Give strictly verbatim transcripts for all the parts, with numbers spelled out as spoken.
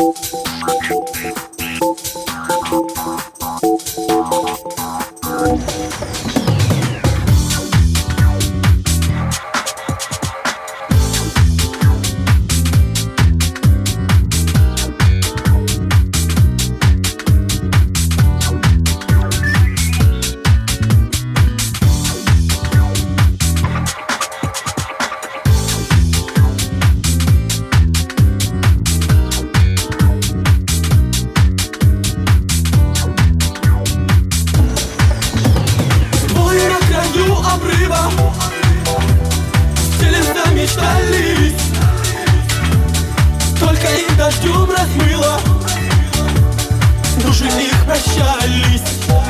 дождем размыло, души их прощались.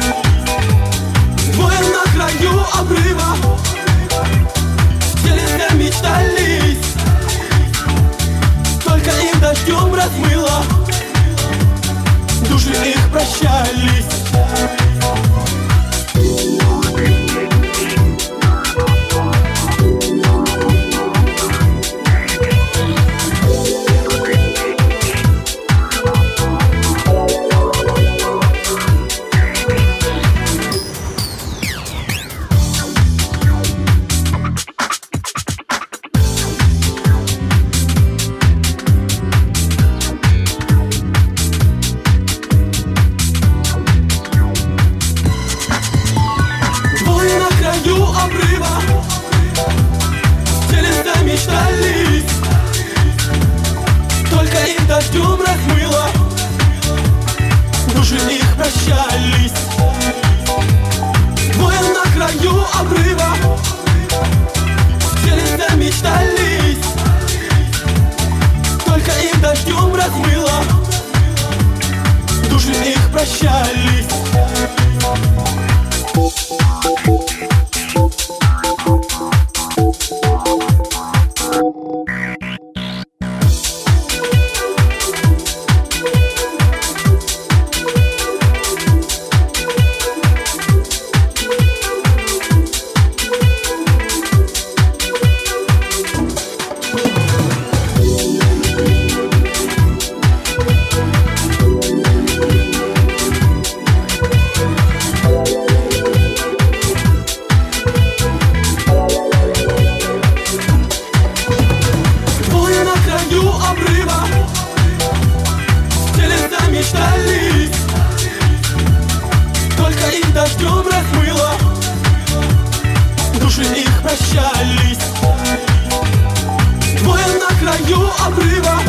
Двое на краю обрыва, все мечтались, только их дождем размыло, души их прощались. Обрыва, телеса мечтались, только их дождем размыло, души их прощались. Двое на краю обрыва, телеса мечтались, только их дождем размыло, души их прощались. Обрыва, телеса мечтались, только их дождем размыло, души их прощались. Двое на краю обрыва,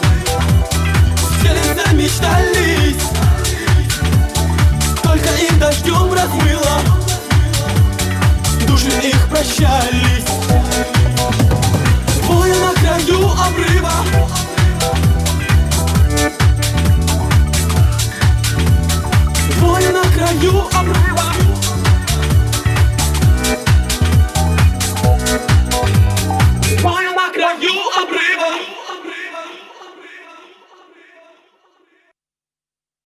телеса мечтались, только их дождем размыло, души их прощались.